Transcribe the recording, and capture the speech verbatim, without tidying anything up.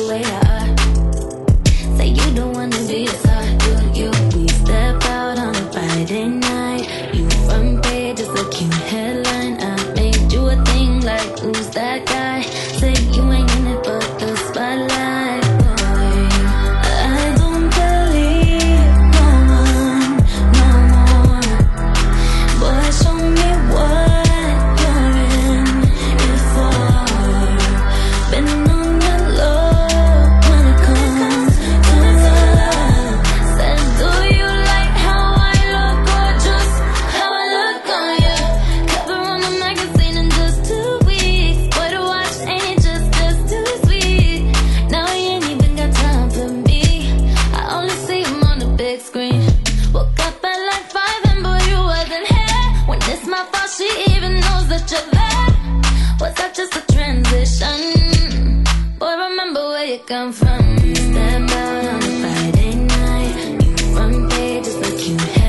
the way I are. Say you don't wanna be a star, do you? We step out on a Friday night. You front page, just a cute headline. I made you a thing like, who's that guy? Say you ain't in it but the spotlight, boy. I don't believe no one, no more. Boy, show me what you're in it for. Been on the low when it comes to love. Said, do you like how I look gorgeous? How I look on you? Cover on the magazine in just two weeks. Boy, to watch ain't just just too sweet. Now you ain't even got time for me. I only see him on the big screen. Woke up at like five and boy, you wasn't here. When it's my fault, she even knows that you're there. Was that just a transition? Boy, remember where you come from. Step out on a Friday night. You front page, just a cute head.